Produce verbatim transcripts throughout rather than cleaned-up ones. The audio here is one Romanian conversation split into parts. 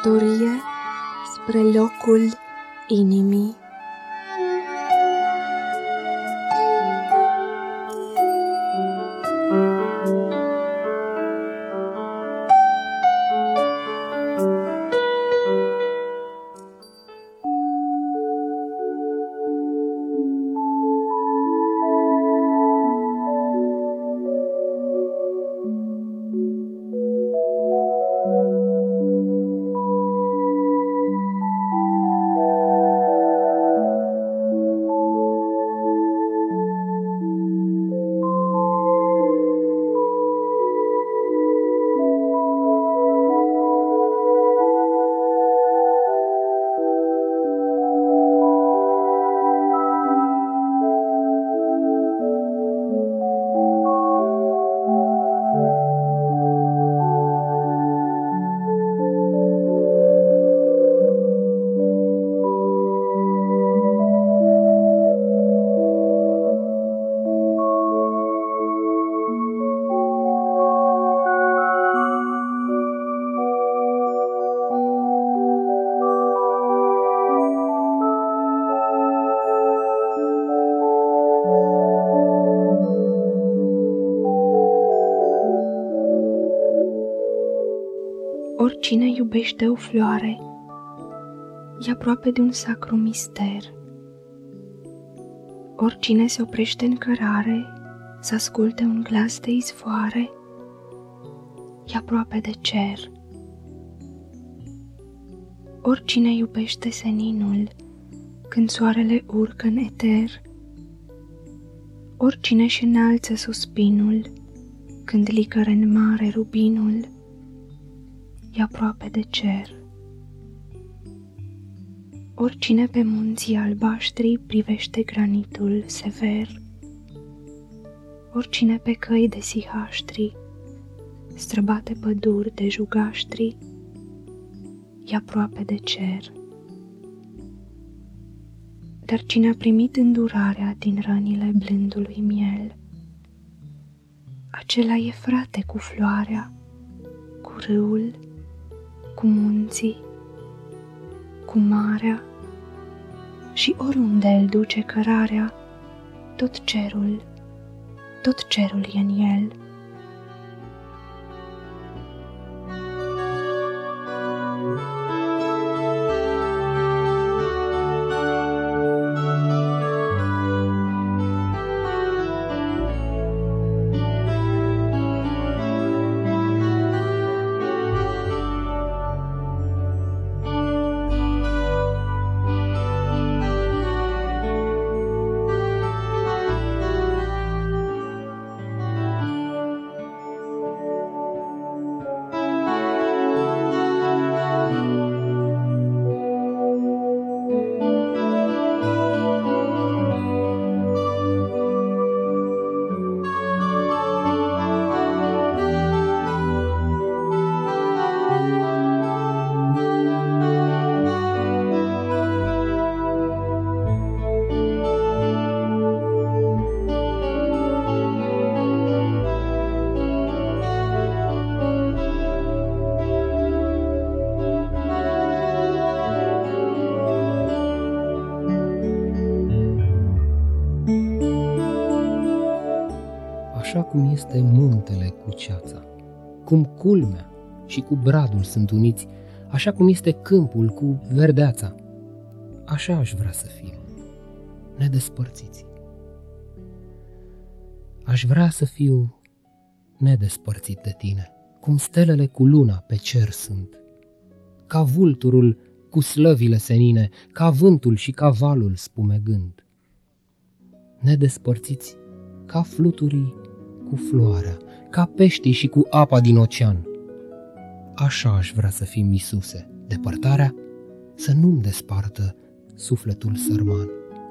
călătorie spre locul inimii. Oricine iubește o floare e aproape de un sacru mister. Oricine se oprește în cărare să asculte un glas de izvoare e aproape de cer. Oricine iubește seninul când soarele urcă în eter, oricine își înalță suspinul când licără în mare rubinul, e aproape de cer. Oricine pe munții albaștri privește granitul sever, oricine pe căi de sihaștri străbate păduri de jugaștri, e aproape de cer. Dar cine a primit îndurarea din rănile blândului miel, acela e frate cu floarea, cu râul, cu munții, cu marea, și oriunde îl duce cărarea, tot cerul, tot cerul e în el. Așa cum este muntele cu ceața, cum culmea și cu bradul sunt uniți, așa cum este câmpul cu verdeața, așa aș vrea să fim, nedespărțiți. Aș vrea să fiu nedespărțit de tine, cum stelele cu luna pe cer sunt, ca vulturul cu slăvile senine, ca vântul și ca valul spumegând, nedespărțiți ca fluturii cu floarea, ca peștii și cu apa din ocean. Așa aș vrea să fim, Iisuse, depărtarea să nu-mi despartă sufletul sărman.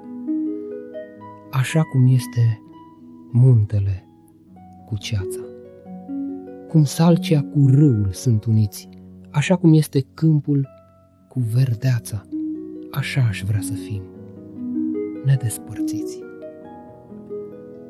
Așa cum este muntele cu ceața, cum salcia cu râul sunt uniți, așa cum este câmpul cu verdeața, așa aș vrea să fim, nedespărțiți.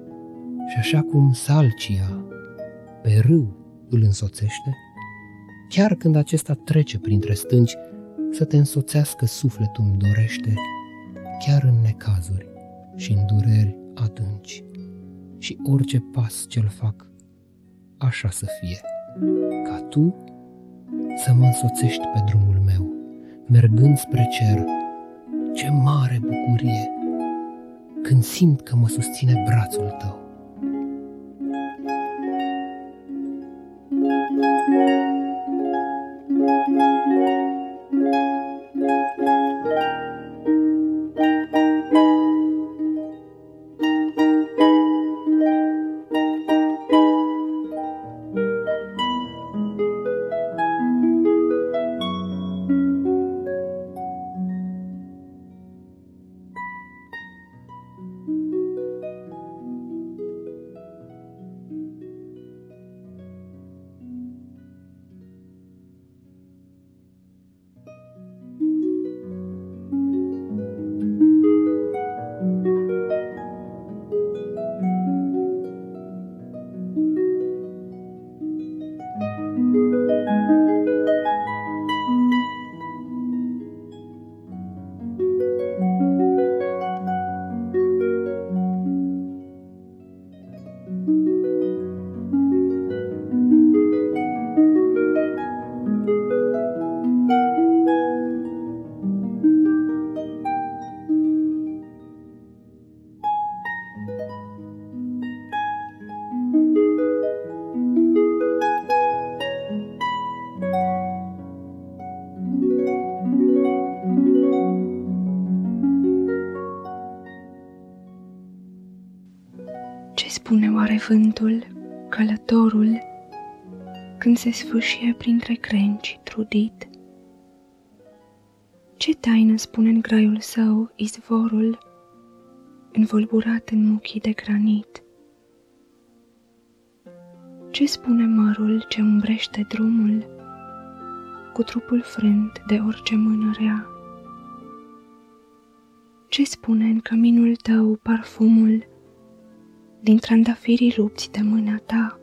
Și așa cum salcia pe râu îl însoțește, chiar când acesta trece printre stânci, să te însoțească sufletul îmi dorește, chiar în necazuri și în dureri adânci. Și orice pas ce-l fac, așa să fie, ca tu să mă însoțești pe drumul meu, mergând spre cer. Ce mare bucurie când simt că mă susține brațul tău. Ce spune oare vântul, călătorul, când se sfâșie printre crengi trudit? Ce taină spune în graiul său izvorul, învolburat în muchii de granit? Ce spune mărul ce umbrește drumul, cu trupul frânt de orice mână rea? Ce spune în căminul tău parfumul, din trandafirii rupți de mâna ta?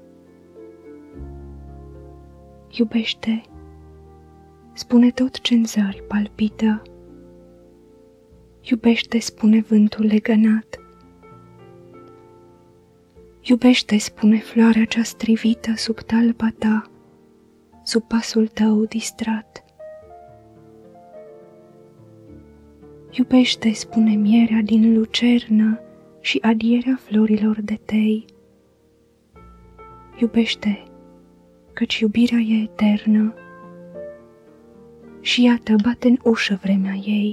Iubește, spune tot ce în zări palpită. Iubește, spune vântul legănat. Iubește, spune floarea cea strivită sub talpa ta, sub pasul tău distrat. Iubește, spune mierea din lucernă și adierea florilor de tei. Iubește, căci iubirea e eternă și iată bate în ușă vremea ei.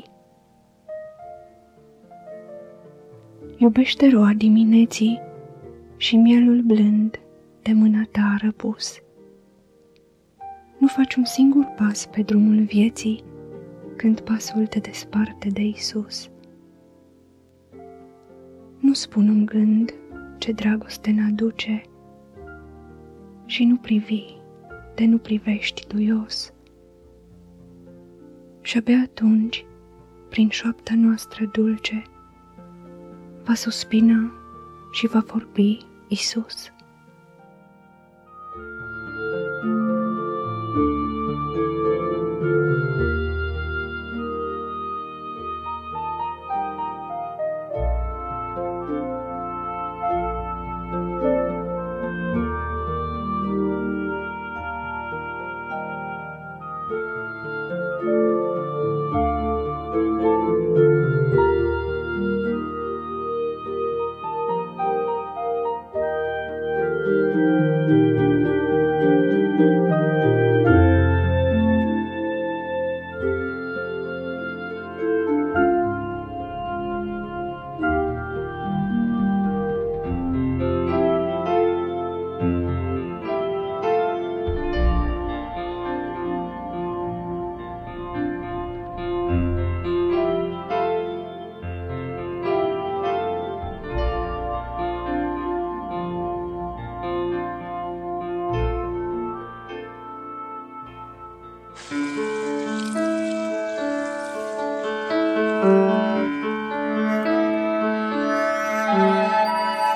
Iubește roa dimineții și mielul blând de mâna ta răpus. Nu faci un singur pas pe drumul vieții când pasul te desparte de Isus. Nu spun un gând ce dragoste n-aduce și nu privi de nu privești duios. Și abia atunci, prin șoapta noastră dulce, va suspina și va vorbi Isus.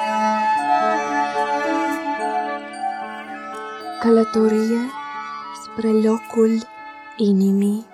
Călătorie spre locul inimii.